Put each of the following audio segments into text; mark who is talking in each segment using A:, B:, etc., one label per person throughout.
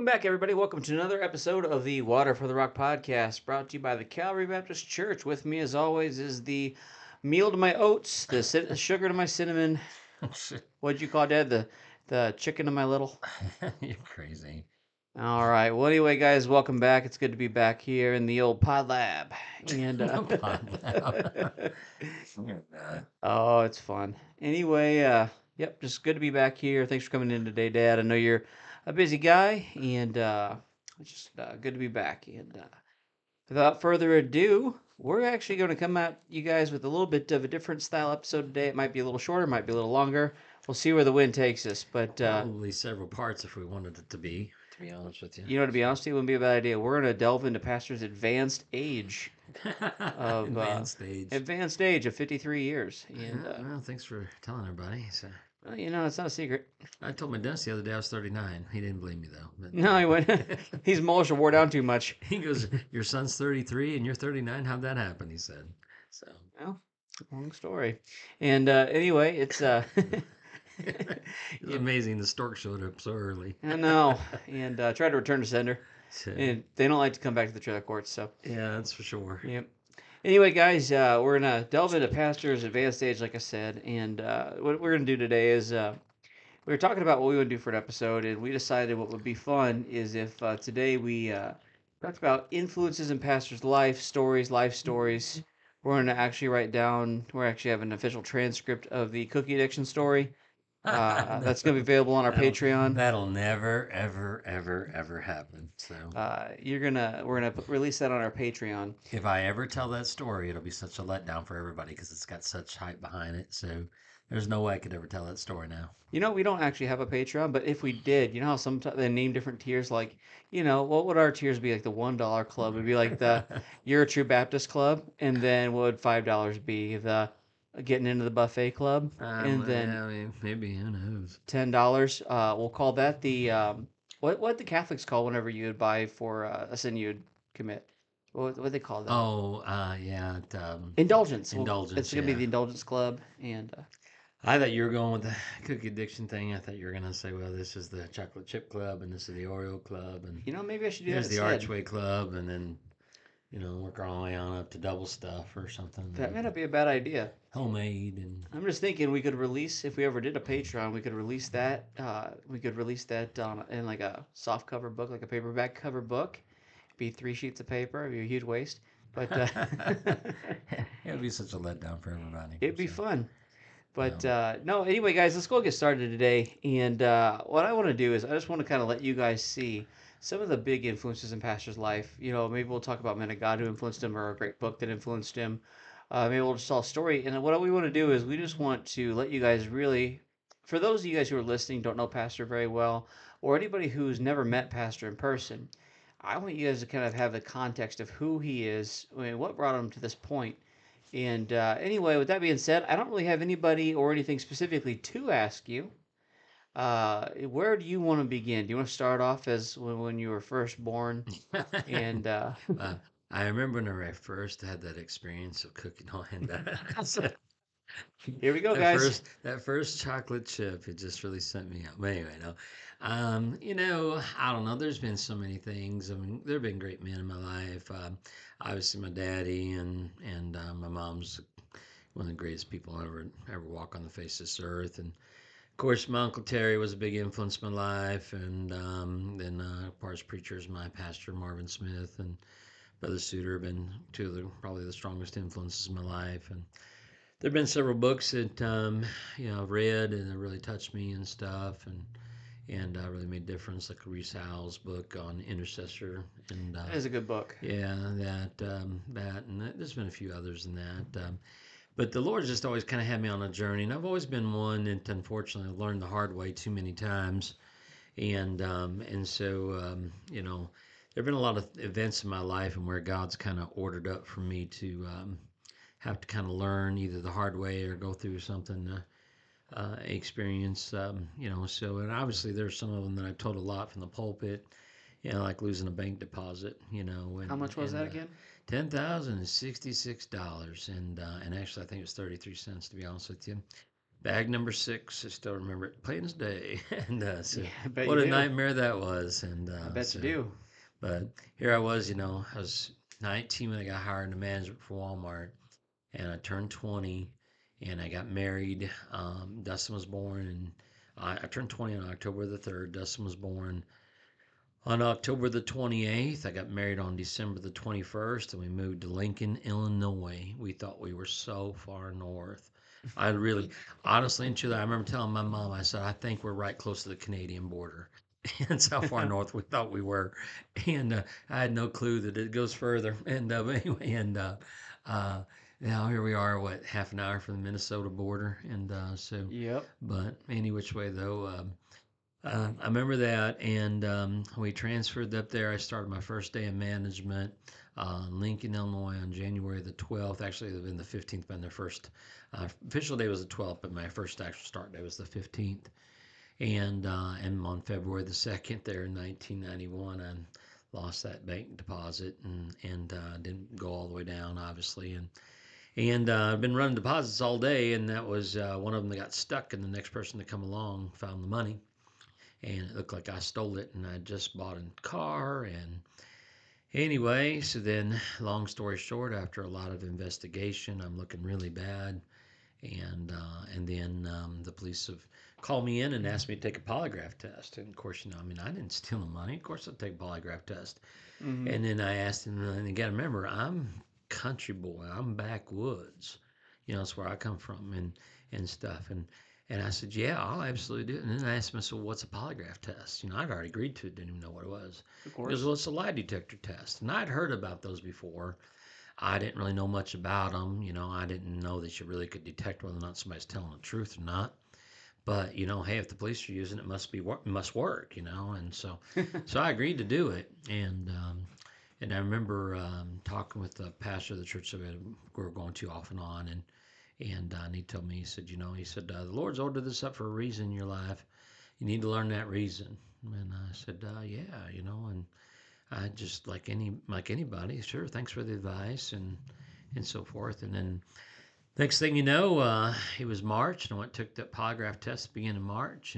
A: back, everybody. Welcome to another episode of the Water for the Rock podcast, brought to you by the Calvary Baptist Church. With me, as always, is the meal to my oats, the sugar to my cinnamon. What'd you call Dad? The chicken to my little.
B: You're crazy.
A: All right. Well, anyway, guys, welcome back. It's good to be back here in the old Pod Lab. And
B: Pod Lab.
A: oh, it's fun. Anyway, yep, just good to be back here. Thanks for coming in today, Dad. I know you're a busy guy, and it's just good to be back. And without further ado, we're actually going to come at you guys with a little bit of a different style episode today. It might be a little shorter, might be a little longer. We'll see where the wind takes us. But
B: Probably several parts if we wanted it to be honest with you.
A: you know, to be honest, it wouldn't be a bad idea. We're going to delve into Pastor's advanced age of advanced age of 53 years. And
B: well, thanks for telling everybody. So,
A: well, you know, it's not a secret.
B: I told my dentist the other day I was 39. He didn't believe me though. But,
A: No, he went. His molars are wore down too much.
B: He goes, "Your son's 33 and you're 39. How'd that happen?" He said. So,
A: well, long story. And anyway, it's
B: it's amazing the stork showed up so early.
A: I know, and tried to return to sender.
B: So,
A: And they don't like to come back to the trailer courts, so
B: yeah, that's for sure.
A: yep. Anyway, guys, we're gonna delve into Pastor's advanced age, like I said, and what we're gonna do today is we were talking about what we would do for an episode, and we decided what would be fun is if today we talked about influences in Pastor's life stories. We're gonna actually write down. We're actually have an official transcript of the cookie addiction story. That's gonna be available on our Patreon.
B: That'll never, ever happen. So
A: we're gonna release that on our Patreon.
B: if I ever tell that story, it'll be such a letdown for everybody because it's got such hype behind it. So there's no way I could ever tell that story now.
A: You know, we don't actually have a Patreon, but if we did, you know how sometimes they name different tiers. Like, you know, what would our tiers be? Like the $1 club would be like the You're a True Baptist Club, and then what would $5 be? The Getting into the Buffet Club, and then
B: I mean, maybe who knows?
A: $10. We'll call that the what the Catholics call whenever you would buy for a sin you'd commit. What they call that?
B: Oh, yeah,
A: Indulgence.
B: indulgence.
A: It's gonna be the Indulgence Club, and
B: I thought you were going with the cookie addiction thing. I thought you were gonna say, well, this is the chocolate chip club, and this is the Oreo club, and
A: you know, maybe I should do that
B: here's the
A: instead.
B: Archway club, and then work our way on up to double stuff or something.
A: That may not be a bad idea.
B: Homemade and
A: I'm just thinking we could release, if we ever did a Patreon, we could release that. We could release that in like a soft cover book, like a paperback cover book. Be 3 sheets of paper. It'd be a huge waste, but
B: it'd be such a letdown for everybody.
A: it'd be
B: So,
A: fun. But no, anyway, guys, let's go get started today. And what I want to do is I just want to kind of let you guys see some of the big influences in Pastor's life. You know, maybe we'll talk about men of God who influenced him or a great book that influenced him. Maybe we'll just tell a story. And what we want to do is we just want to let you guys really, for those of you guys who are listening, don't know Pastor very well, or anybody who's never met Pastor in person, I want you guys to kind of have the context of who he is, I mean, what brought him to this point. And anyway, with that being said, I don't really have anybody or anything specifically to ask you. Where do you want to begin? Do you want to start off as when you were first born? And
B: I remember when I first had that experience of cooking and
A: here we go, guys.
B: That first chocolate chip, it just really sent me out. But anyway, no. I don't know. There's been so many things. I mean, there have been great men in my life. Obviously, my daddy and my mom's one of the greatest people ever walk on the face of this earth. And of course, my Uncle Terry was a big influence in my life. And then, of course, preachers, my pastor, Marvin Smith, and Brother Suter have been two of probably the strongest influences in my life. And there have been several books that I've read and that really touched me and stuff, and really made a difference, like Reese Howell's book on intercessor. And
A: That is a good book.
B: yeah, that and there's been a few others in that. But the Lord just always kind of had me on a journey, and I've always been one that unfortunately learned the hard way too many times, and so there have been a lot of events in my life and where God's kind of ordered up for me to have to kind of learn either the hard way or go through something experience. So and obviously there's some of them that I've told a lot from the pulpit. Like losing a bank deposit.
A: How much was that again?
B: $10,066, and actually I think it was 33 cents to be honest with you. Bag number 6, I still remember it plain as day. And
A: Yeah,
B: so,
A: I bet you
B: what a
A: do.
B: nightmare that was. And
A: I bet you
B: so,
A: do.
B: but here I was, I was 19 when I got hired into management for Walmart, and I turned 20, and I got married. Dustin was born, and I turned 20 on October the 3rd. Dustin was born on October the 28th. I got married on December the 21st, and we moved to Lincoln, Illinois. We thought we were so far north. I really, honestly and truly, I remember telling my mom, I said, I think we're right close to the Canadian border. That's how far north we thought we were. And I had no clue that it goes further. And anyway, and uh, now here we are, what, half an hour from the Minnesota border. And
A: Yep.
B: but any which way though, I remember that, and we transferred up there. I started my first day of management in Lincoln, Illinois, on January the 12th. Actually, it would have been the 15th, but their first official day was the 12th, but my first actual start day was the 15th. And on February the 2nd, there in 1991, I lost that bank deposit and didn't go all the way down, obviously. And I've been running deposits all day, and that was one of them that got stuck, and the next person to come along found the money, and it looked like I stole it, and I just bought a car. And anyway, so then, long story short, after a lot of investigation, I'm looking really bad, and then the police have called me in and asked me to take a polygraph test. And of course, I mean, I didn't steal the money. Of course, I'll take a polygraph test.
A: Mm-hmm.
B: And then I asked him, and you got to remember, I'm country boy. I'm backwoods. That's where I come from and stuff. And I said, yeah, I'll absolutely do it. And then I asked him, I said, well, what's a polygraph test? I'd already agreed to it, didn't even know what it was.
A: Of
B: He goes,
A: course.
B: well, it's a lie detector test. And I'd heard about those before. I didn't really know much about them. I didn't know that you really could detect whether or not somebody's telling the truth or not. But hey, if the police are using it, it must work. And so I agreed to do it. And I remember talking with the pastor of the church that we were going to off and on, and he told me, he said, the Lord's ordered this up for a reason in your life. You need to learn that reason. And I said, yeah, and I just like anybody, sure, thanks for the advice and so forth. And then next thing you know, it was March, and I went took that polygraph test beginning of March,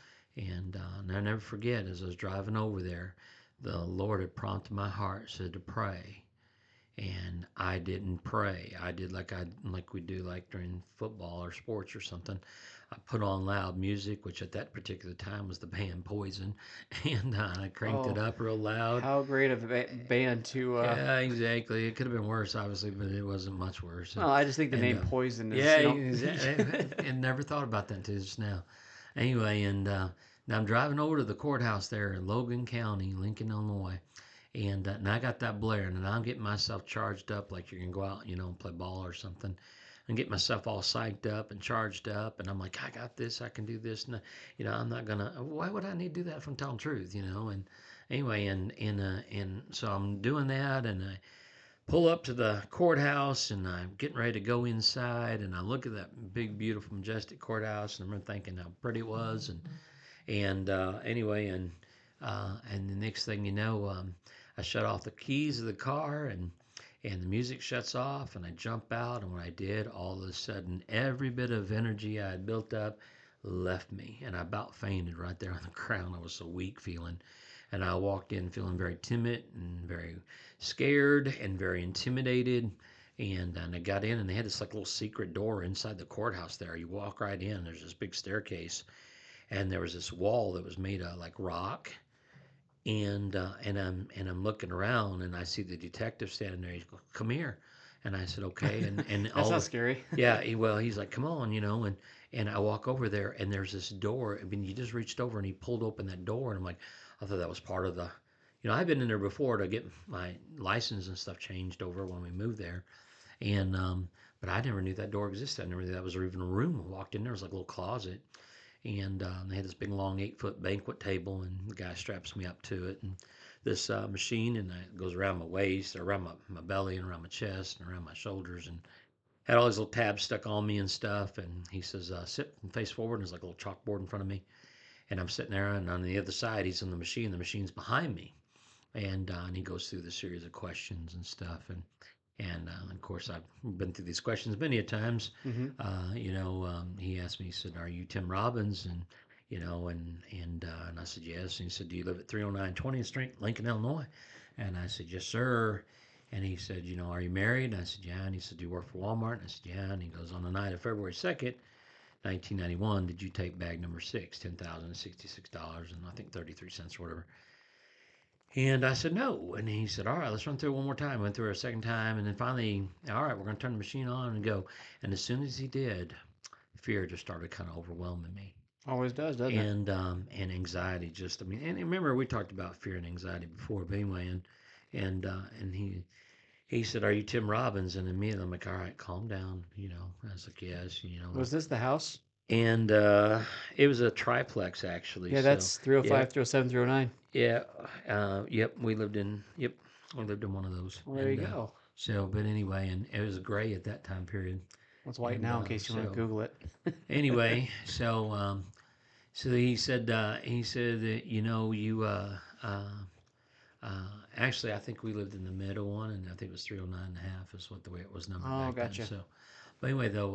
B: and I never forget, as I was driving over there, the Lord had prompted my heart, said to pray, and I didn't pray. I did like we do like during football or sports or something. I put on loud music, which at that particular time was the band Poison, and I cranked it
A: Oh,
B: up real loud.
A: how great of a band to.
B: Yeah, exactly. It could have been worse, obviously, but it wasn't much worse.
A: Well, I just think the
B: And
A: name Poison is,
B: yeah, exactly. And never thought about that until just now. Anyway, and now I'm driving over to the courthouse there in Logan County, Lincoln, Illinois, and I got that blaring, and I'm getting myself charged up like you're gonna go out, and play ball or something, and get myself all psyched up and charged up, and I'm like, I got this, I can do this, and I'm not gonna. Why would I need to do that if I'm telling the truth, And anyway, and so I'm doing that, and I pull up to the courthouse, and I'm getting ready to go inside, and I look at that big, beautiful, majestic courthouse, and I remember thinking how pretty it was, and anyway, and the next thing you know, I shut off the keys of the car, and the music shuts off, and I jump out, and when I did, all of a sudden, every bit of energy I had built up left me, and I about fainted right there on the ground. I was so weak feeling, and I walked in feeling very timid and very scared and very intimidated. And I got in, and they had this like little secret door inside the courthouse there. You walk right in, there's this big staircase, and there was this wall that was made of like rock. And I'm looking around, and I see the detective standing there. He's going, "Come here," and I said, "Okay." And
A: That's
B: all
A: not
B: the,
A: scary.
B: yeah, he's like, "Come on," and I walk over there, and there's this door. I mean, he just reached over and he pulled open that door, and I'm like, I thought that was part of the, I've been in there before to get my license and stuff changed over when we moved there, and but I never knew that door existed. I never knew that was even a room. I walked in there, it was like a little closet, and they had this big long 8-foot banquet table, and the guy straps me up to it, and this machine, and it goes around my waist, or around my belly, and around my chest, and around my shoulders, and had all these little tabs stuck on me and stuff. And he says, sit and face forward, and there's like a little chalkboard in front of me, and I'm sitting there, and on the other side, he's in the machine. The machine's behind me, and he goes through the series of questions and stuff, And of course, I've been through these questions many a times.
A: Mm-hmm.
B: He asked me, he said, "Are you Tim Robbins?" And and I said, "Yes." And he said, "Do you live at 309 20th Street, Lincoln, Illinois?" And I said, "Yes, sir." And he said, "Are you married?" And I said, "Yeah." And he said, "Do you work for Walmart?" And I said, "Yeah." And he goes, "On the night of February 2nd, 1991, did you take bag number six, $10,066 and I think 33 cents or whatever?" And I said, "No." And he said, "All right, let's run through it one more time." Went through it a second time. And then finally, "All right, we're going to turn the machine on and go." And as soon as he did, fear just started kind of overwhelming me.
A: Always does, doesn't it?
B: And anxiety just, I mean, and remember, we talked about fear and anxiety before, but anyway, and he said, "Are you Tim Robbins?" And immediately I'm like, "All right, calm down." I was like, "Yes,
A: Was this the house?
B: and it was a triplex actually.
A: Yeah,
B: So
A: that's 305,
B: yeah,
A: 307, 309.
B: yeah, yep, we lived in one of those.
A: Well, there
B: And
A: you go.
B: so, but anyway, and it was gray at that time period.
A: It's white
B: And
A: now in case you want to
B: so
A: Google it.
B: anyway, so he said that uh, actually I think we lived in the middle one, and I think it was 309 and a half is what the way it was numbered
A: Oh,
B: back then.
A: gotcha.
B: So, but anyway, though,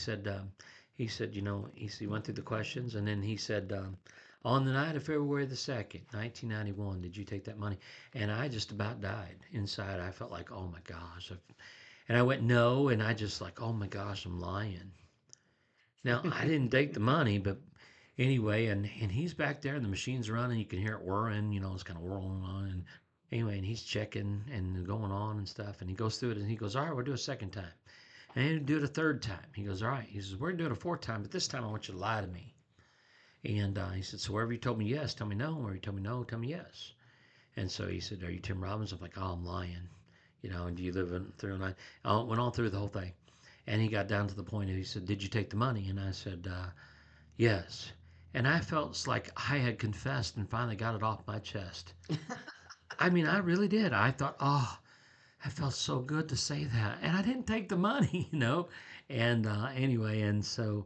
B: he went through the questions, and then he said, "On the night of February 2nd, 1991, did you take that money?" And I just about died inside. I felt like, oh my gosh. And I went, "No." And I just like, oh my gosh, I'm lying. Now, I didn't take the money, but anyway, and he's back there, and the machine's running. You can hear it whirring, it's kind of whirling on. And anyway, and he's checking and going on and stuff. And he goes through it, and he goes, "All right, we'll do a second time." And he'll do it a third time. He goes, "All right." He says, "We're going to do it a fourth time, but this time I want you to lie to me." And he said, "So wherever you told me yes, tell me no. Wherever you told me no, tell me yes." And so he said, "Are you Tim Robbins?" I'm like, "Oh, I'm lying." And "Do you live in 309?" Went on through the whole thing. And he got down to the point of, he said, "Did you take the money?" And I said, "Yes." And I felt like I had confessed and finally got it off my chest. I mean, I really did. I thought, oh, I felt so good to say that. And I didn't take the money, And anyway, and so,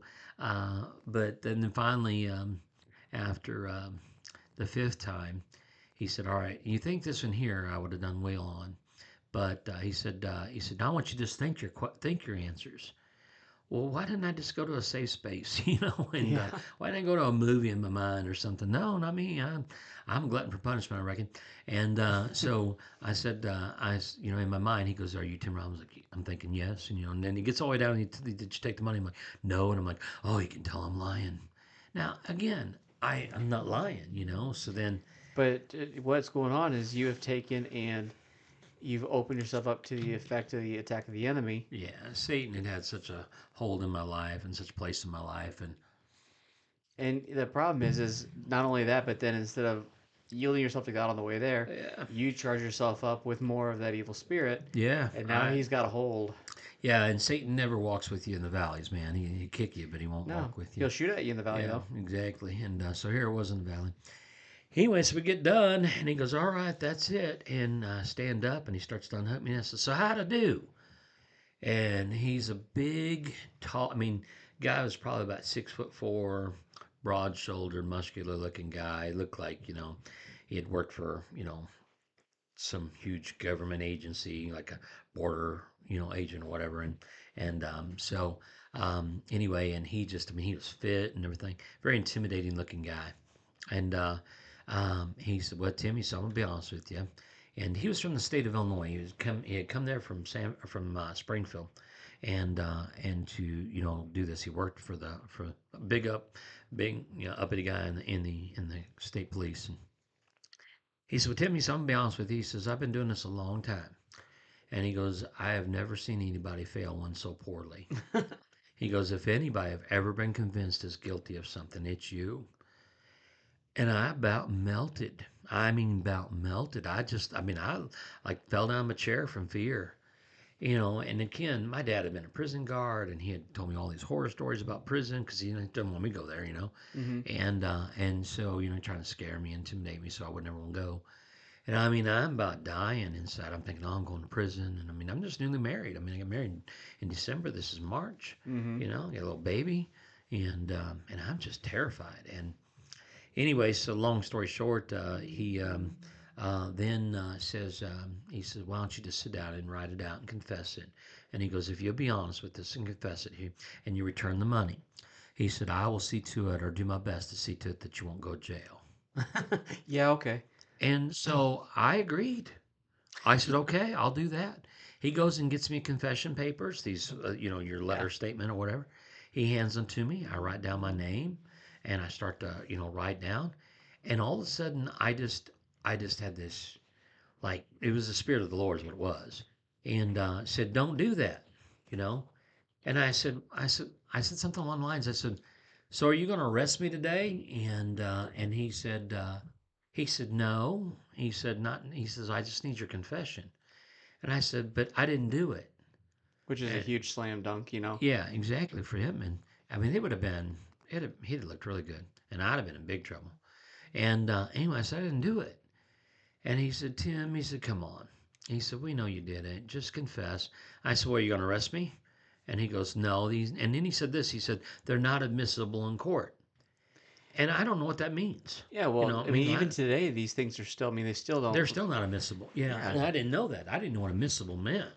B: but then finally, after the fifth time, he said, "All right, you think this one here I would have done well on." But he said, "Now I want you to just think your answers." Well, why didn't I just go to a safe space, and
A: Yeah.
B: why didn't I go to a movie in my mind or something? No, not me. I'm a glutton for punishment, I reckon. And so I said, in my mind, he goes, "Are you Tim Robbins?" Like, I'm thinking yes, and then he gets all the way down. And did you take the money? I'm like, "No," and I'm like, "Oh, you can tell I'm lying." Now again, I'm not lying, So then,
A: But what's going on is you have taken and you've opened yourself up to the effect of the attack of the enemy.
B: yeah, Satan had such a hold in my life and such a place in my life, and
A: And the problem is not only that, but then instead of yielding yourself to God on the way there,
B: yeah,
A: you charge yourself up with more of that evil spirit,
B: yeah,
A: and now
B: I
A: he's got a hold.
B: Yeah, and Satan never walks with you in the valleys, man. He'll kick you, but he won't
A: No,
B: walk with you.
A: he'll shoot at you in the valley
B: Yeah,
A: though.
B: exactly. And so here it was in the valley. Anyway, so we get done, and he goes, "All right, that's it." And stand up, and he starts to unhook me. And I said, "So how'd I do?" And he's a big, tall, I mean, guy was probably about 6'4", broad shouldered, muscular looking guy. Looked like, he had worked for, some huge government agency, like a border, agent or whatever. And anyway, and he just, I mean, he was fit and everything, very intimidating looking guy. And he said, "Well, Tim," he said, "I'm gonna be honest with you." And he was from the state of Illinois. He had come there from Springfield, and to do this. He worked for a big uppity guy in the state police. And he said, "Well, Tim," he said, "I'm gonna be honest with you." He says, "I've been doing this a long time." And he goes, "I have never seen anybody fail one so poorly." He goes, "If anybody have ever been convinced is guilty of something, it's you." And I about melted. I mean, about melted. I mean, I like fell down my chair from fear. And again, my dad had been a prison guard, and he had told me all these horror stories about prison because he didn't want me to go there.
A: Mm-hmm.
B: And so trying to scare me, intimidate me, so I would never want to go. And I mean, I'm about dying inside. I'm thinking, "Oh, I'm going to prison." And I mean, I'm just newly married. I mean, I got married in December. This is March.
A: Mm-hmm.
B: Got a little baby, and I'm just terrified. And anyway, so long story short, he Then says, he says, why don't you just sit down and write it out and confess it? And he goes, if you'll be honest with this and confess it, and you return the money, he said, I will see to it or do my best to see to it that you won't go to jail.
A: Yeah, okay.
B: And so I agreed. I said, okay, I'll do that. He goes and gets me confession papers, these, your
A: Yeah.
B: letter statement or whatever. He hands them to me. I write down my name and I start to, write down. And all of a sudden, I just had this, like, it was the Spirit of the Lord is what it was. And said, don't do that, you know? And I said something along the lines. I said, so are you going to arrest me today? And he said, no. He said, not. He says, I just need your confession. And I said, but I didn't do it.
A: Which is a
B: And,
A: huge slam dunk, you know.
B: yeah, exactly for him. And I mean, it would have been, he'd have looked really good, and I'd have been in big trouble. And anyway, I said, I didn't do it. And he said, Tim, he said, come on. He said, we know you did it. Just confess. I said, well, are you going to arrest me? And he goes, no. And then he said this. He said, they're not admissible in court. And I don't know what that means.
A: Yeah, well,
B: I
A: I mean,
B: mean,
A: even today, these things are still. I mean, they still
B: they're
A: don't.
B: still not admissible. Yeah,
A: Yeah.
B: and I didn't know that. I didn't know what admissible meant.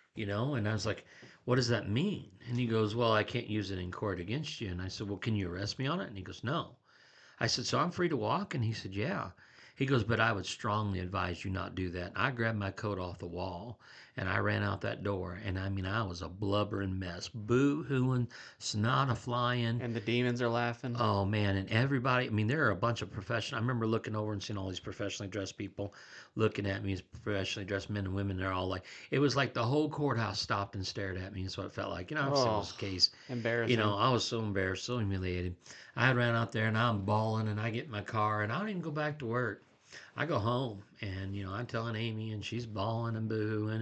B: And I was like, what does that mean? And he goes, well, I can't use it in court against you. And I said, well, can you arrest me on it? And he goes, no. I said, so I'm free to walk? And he said, yeah. He goes, but I would strongly advise you not do that. I grabbed my coat off the wall and I ran out that door. And I mean, I was a blubbering mess, boo hooing, snot a flying.
A: And the demons are laughing.
B: Oh man, and everybody, I mean, there are a bunch of professional. I remember looking over and seeing all these professionally dressed people looking at me as professionally dressed men and women. They're all like, it was like the whole courthouse stopped and stared at me. That's what it felt like. I've seen
A: Oh,
B: this case.
A: embarrassing.
B: I was so embarrassed, so humiliated. I ran out there and I'm bawling and I get in my car and I don't even go back to work. I go home and I'm telling Amy and she's bawling and boohooing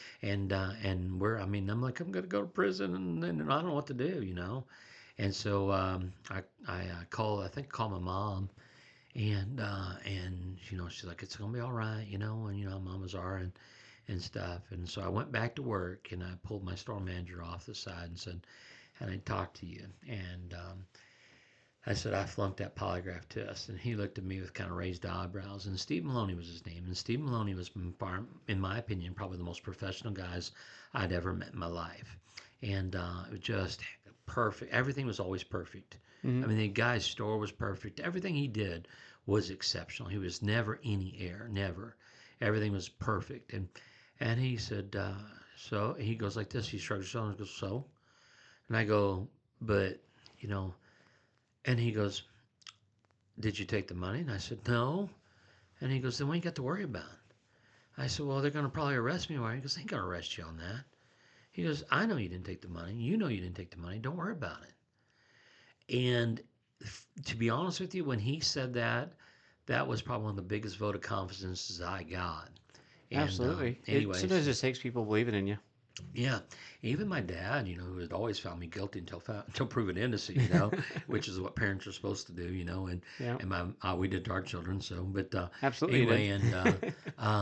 B: and I'm like I'm gonna go to prison and I don't know what to do. And so I call my mom and she's like it's gonna be all right and mamas are and stuff. And so I went back to work and I pulled my store manager off the side and said, "Can I talk to you?" And I said, I flunked that polygraph test. And he looked at me with kind of raised eyebrows. And Steve Maloney was his name. And Steve Maloney was, in my opinion, probably the most professional guys I'd ever met in my life. And it was just perfect. Everything was always perfect.
A: Hmm.
B: I mean, the guy's store was perfect. Everything he did was exceptional. He was never any error, never. Everything was perfect. And he said, so he goes like this. He shrugs his shoulders and goes, so? And I go, but, you know, and he goes, did you take the money? And I said, no. And he goes, then what you got to worry about? I said, well, they're going to probably arrest me. Why? He goes, they ain't going to arrest you on that. He goes, I know you didn't take the money. You know you didn't take the money. Don't worry about it. And to be honest with you, when he said that, that was probably one of the biggest vote of confidence I got. And
A: Absolutely. It
B: anyways,
A: sometimes just takes people believing in you.
B: yeah, even my dad, who had always found me guilty until proven innocent, which is what parents are supposed to do,
A: Yeah.
B: and we did to our children. So, but
A: Absolutely, you
B: anyway,
A: did.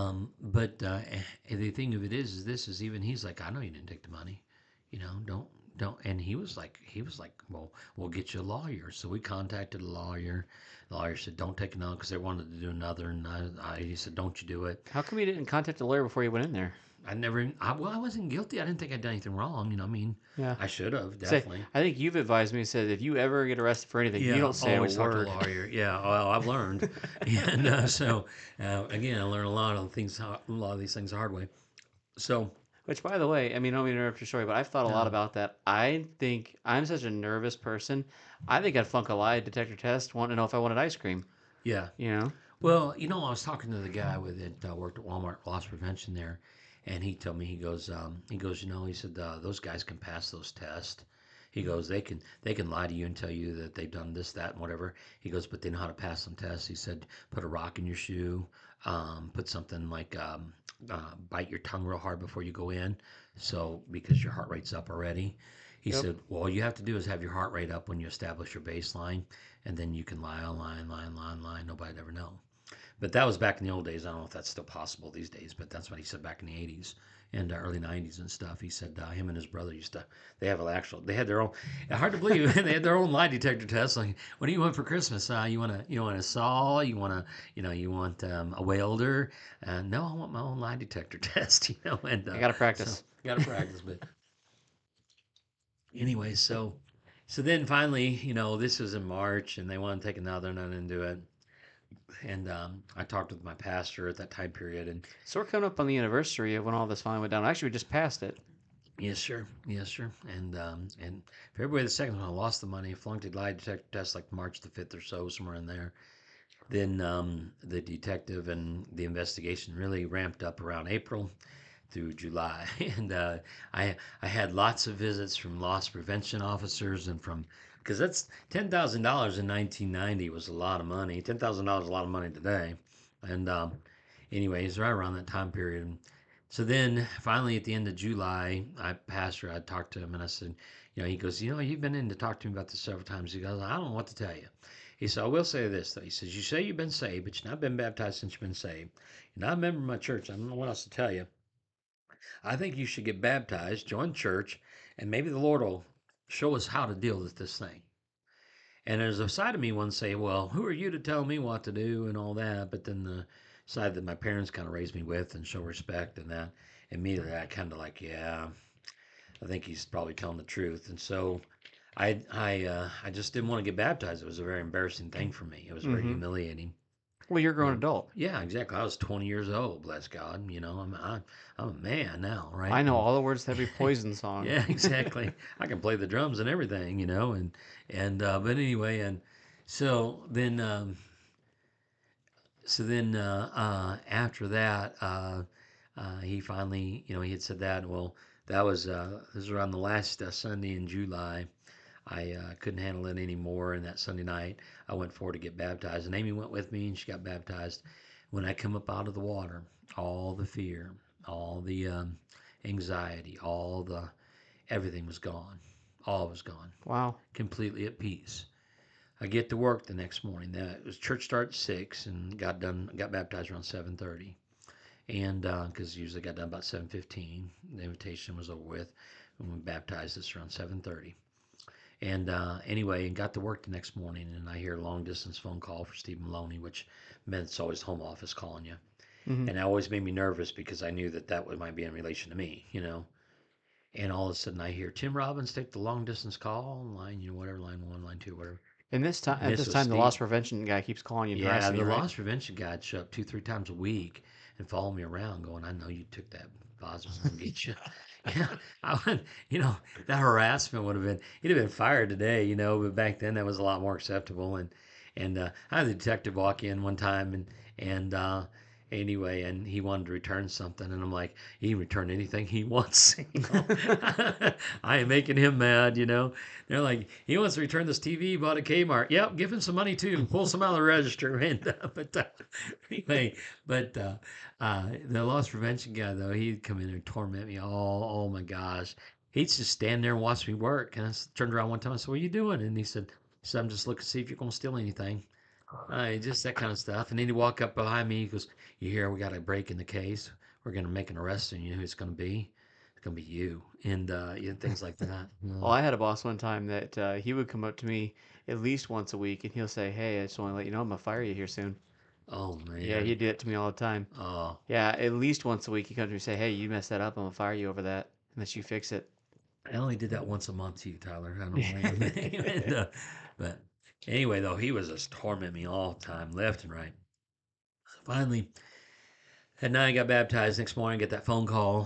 B: the thing of it is this is even he's like, I know you didn't take the money, don't, and he was like, well, we'll get you a lawyer. So we contacted a lawyer. The lawyer said, don't take another because they wanted to do another, and he said, don't you do it.
A: How come you didn't contact a lawyer before you went in there?
B: I wasn't guilty. I didn't think I'd done anything wrong. I mean,
A: Yeah.
B: I should have
A: Say,
B: definitely.
A: I think you've advised me, said if you ever get arrested for anything, you
B: Yeah,
A: don't say a
B: always talk to a
A: word.
B: lawyer. Yeah, well, I've learned, and again, I learned a lot of things, a lot of these things the hard way. So,
A: Which, by the way, I mean, I don't mean to interrupt your story, but I've thought a lot
B: no,
A: about that. I think I'm such a nervous person. I think I'd flunk a lie detector test, wanting to know if I wanted ice cream.
B: yeah.
A: You know?
B: Well, I was talking to the guy that worked at Walmart loss prevention there, and he told me he said those guys can pass those tests. He goes, they can lie to you and tell you that they've done this, that, and whatever. He goes, but they know how to pass some tests. He said, put a rock in your shoe, put something like bite your tongue real hard before you go in, so because your heart rate's up already. He
A: Yep.
B: said, well, all you have to do is have your heart rate up when you establish your baseline, and then you can lie, lie, lie, lie, lie. Nobody'd ever know. But that was back in the old days. I don't know if that's still possible these days, but that's what he said back in the 80s and early 90s and stuff. He said him and his brother used to, they had their own, hard to believe, they had their own lie detector tests. Like, what do you want for Christmas? You want a saw? You want you want a welder? No, I want my own lie detector test, and
A: I gotta
B: so
A: practice.
B: got to practice. But anyway, so then finally, this was in March and they want to take another none into it. And I talked with my pastor at that time period, and
A: So we're coming up on the anniversary of when all this finally went down. Actually, we just passed it.
B: yes, sir, and February the 2nd when I lost the money, flunked a lie detector test like March the 5th or so, somewhere in there. Then the detective and the investigation really ramped up around April through July, and I had lots of visits from loss prevention officers and from because that's $10,000 in 1990 was a lot of money. $10,000 is a lot of money today, and anyways, right around that time period. So then finally at the end of July, I talked to him and I said, he goes, you've been in to talk to me about this several times. He goes, I don't know what to tell you. He said, I will say this though. He says, you say you've been saved, but you've not been baptized since you've been saved. You're not a member of my church. I don't know what else to tell you. I think you should get baptized, join church, and maybe the Lord will show us how to deal with this thing. And there's a side of me wants to say, well, who are you to tell me what to do and all that? But then the side that my parents kind of raised me with and show respect and that, immediately I kind of like, yeah, I think he's probably telling the truth. And so I just didn't want to get baptized. It was a very embarrassing thing for me. It was very
A: Mm-hmm.
B: humiliating.
A: Well, you're a grown adult.
B: Yeah, exactly. I was 20 years old, bless God. I'm a man now, right?
A: I know all the words to every Poison song.
B: Yeah, exactly. I can play the drums and everything, and but anyway, and so then after that, he finally, he had said that. Well, this was around the last Sunday in July. I couldn't handle it anymore, and that Sunday night I went forward to get baptized, and Amy went with me, and she got baptized. When I come up out of the water, all the fear, all the anxiety, everything was gone. All was gone.
A: Wow.
B: Completely at peace. I get to work the next morning. It was church start at 6 and got baptized around 7:30. And because usually got done about 7:15, the invitation was over with. And we baptized us around 7:30. And anyway, and got to work the next morning, and I hear a long distance phone call for Steve Maloney, which meant it's always home office calling you.
A: Mm-hmm.
B: And it always made me nervous because I knew that might be in relation to me. And all of a sudden I hear Tim Robbins take the long distance call line, whatever, line one, line two, whatever.
A: And this time,
B: And
A: at
B: this
A: this
B: was
A: time, the
B: Steve.
A: loss prevention guy keeps calling you and
B: Yeah,
A: harassing
B: the
A: you, right?
B: loss prevention guy would show up 2, 3 times a week and follow me around, going, "I know you took that positive, I'm gonna get you." Yeah, I would, that harassment would have been. He'd have been fired today, But back then, that was a lot more acceptable. And I had a detective walk in one time, and anyway, and he wanted to return something, and I'm like, he can return anything he wants. I am making him mad. They're like, he wants to return this TV he bought at Kmart. Yep, give him some money too. Pull some out of the register. Anyway, but the loss prevention guy though, he'd come in and torment me. Oh my gosh, he'd just stand there and watch me work. And turned around one time. I said, "What are you doing?" And he said, "I'm just looking to see if you're gonna steal anything." Just that kind of stuff. And then he'd walk up behind me. He goes, "You hear? We got a break in the case. We're gonna make an arrest, and you know who it's gonna be? It's gonna be you." And things like that.
A: Well, I had a boss one time that he would come up to me at least once a week and he'll say, "Hey, I just want to let you know I'm gonna fire you here soon."
B: Oh
A: Yeah,
B: man.
A: he'd do that to me all the time.
B: Oh,
A: Yeah, at least once a week he comes to me and say, "Hey, you messed that up. I'm gonna fire you over that unless you fix it."
B: I only did that once a month to you, Tyler. I don't blame him.
A: Yeah.
B: But anyway, though, he was just tormenting me all the time, left and right. So finally, at night, I got baptized. Next morning, I get that phone call,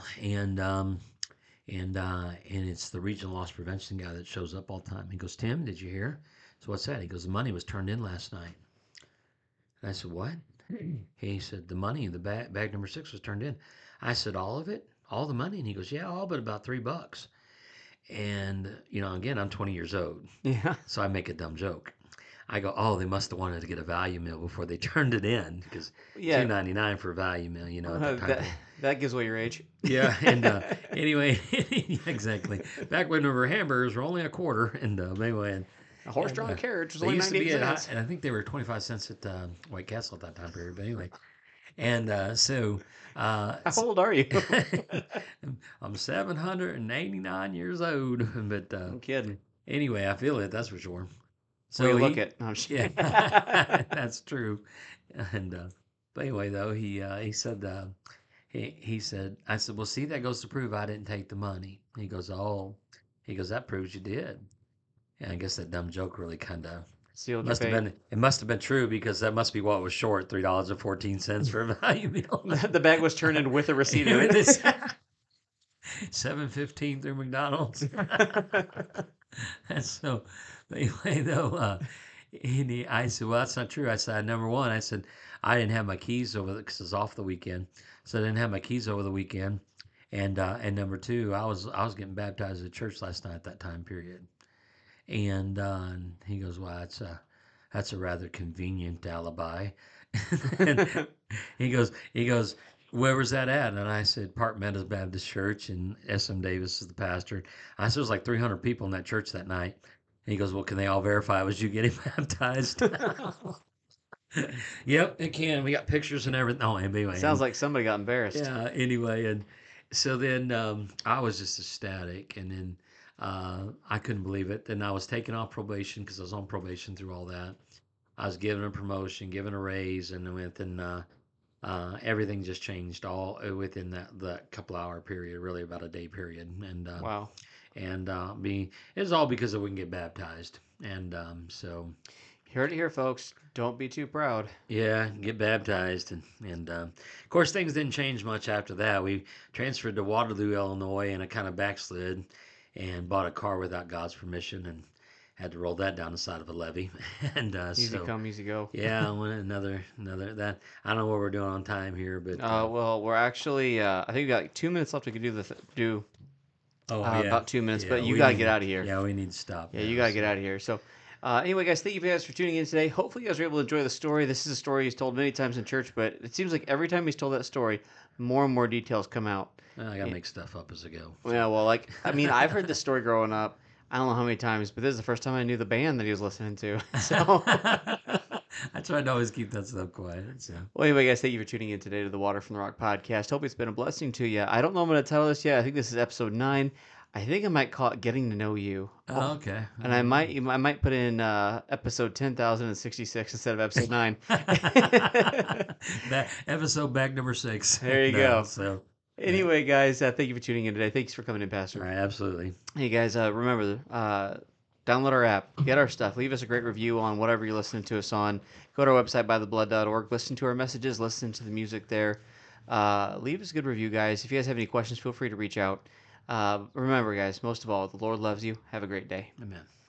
B: and it's the regional loss prevention guy that shows up all the time. He goes, "Tim, did you hear?" So what's that? He goes, "The money was turned in last night." And I said, "What?" He said, "The money, the bag number 6 was turned in." I said, "All of it? All the money?" And he goes, "Yeah, all but about $3." And, again, I'm 20 years old.
A: Yeah.
B: So I make a dumb joke. I go, "Oh, they must have wanted to get a value meal before they turned it in because
A: Yeah.
B: 2.99 for a value meal, at that time.
A: That gives away your age.
B: Yeah, and anyway, exactly. Back when we were hamburgers were only a quarter, and anyway,
A: A
B: And
A: horse-drawn carriage was
B: they
A: only
B: used to
A: 98
B: be
A: cents.
B: and I think they were 25 cents at White Castle at that time period. But anyway, and
A: How old are you?
B: I'm 789 years old. But
A: I'm kidding.
B: anyway, I feel it. That's for sure.
A: Where you
B: So
A: look
B: he,
A: it. No, I'm just
B: yeah,
A: kidding.
B: that's true. And but anyway, though he said he said I said, well, see, that goes to prove I didn't take the money. He goes, oh, he goes, that proves you did. And I guess that dumb joke really kind of
A: Sealed your
B: must have
A: fate.
B: been it must have been true because that must be what was short, $3.14 for a value meal.
A: The bag was turned in with a receipt in
B: With
A: it.
B: this 7:15 through McDonald's. And so anyway, though, I said, well, that's not true. I said, number one, I said, I didn't have my keys over because it was off the weekend, so I didn't have my keys over the weekend. And number two, I was getting baptized at church last night at that time period. And he goes, well, that's a rather convenient alibi. And he goes, where was that at? And I said, Park Meadows Baptist Church, and S.M. Davis is the pastor. I said, there's like 300 people in that church that night. And he goes, well, can they all verify it was you getting baptized? Yep, it can. We got pictures and everything. Oh, and anyway,
A: Sounds like somebody got embarrassed.
B: yeah, anyway, and so then I was just ecstatic, and then I couldn't believe it. Then I was taken off probation because I was on probation through all that. I was given a promotion, given a raise, and then within everything just changed all within that couple hour period, really about a day period,
A: Wow.
B: and it was all because we can get baptized, and so
A: You heard it here, folks. Don't be too proud.
B: yeah, get baptized, and of course things didn't change much after that. We transferred to Waterloo, Illinois, and I kind of backslid and bought a car without God's permission and had to roll that down the side of a levee. And
A: Easy
B: so
A: come, easy go.
B: yeah, I went another that I don't know what we're doing on time here, but
A: Well, we're actually. I think we got like 2 minutes left. We could do
B: oh yeah,
A: about 2 minutes,
B: yeah,
A: but you
B: we
A: got to
B: need
A: get
B: to
A: out of here.
B: yeah we need to stop
A: Yeah, you
B: now.
A: got to get
B: So
A: out of here. So, anyway, guys, thank you guys for tuning in today. Hopefully, you guys were able to enjoy the story. This is a story he's told many times in church, but it seems like every time he's told that story, more and more details come out.
B: I gotta
A: And-
B: make stuff up as I go.
A: Yeah, well, like, I mean, I've heard this story growing up. I don't know how many times, but this is the first time I knew the band that he was listening to. So,
B: I try to always keep that stuff quiet. So.
A: well, anyway, guys, thank you for tuning in today to the Water from the Rock podcast. Hope it's been a blessing to you. I don't know I'm going to title this yet. I think this is episode 9. I think I might call it "Getting to Know You."
B: Oh, okay.
A: And I might put in episode 10,066 instead of episode 9.
B: That episode back number 6.
A: There you go.
B: So
A: Anyway, guys, thank you for tuning in today. Thanks for coming in,
B: all
A: Pastor.
B: right, absolutely.
A: Hey, guys, remember, download our app, get our stuff, leave us a great review on whatever you're listening to us on. Go to our website, bytheblood.org, listen to our messages, listen to the music there. Leave us a good review, guys. If you guys have any questions, feel free to reach out. Remember, guys, most of all, the Lord loves you. Have a great day.
B: Amen.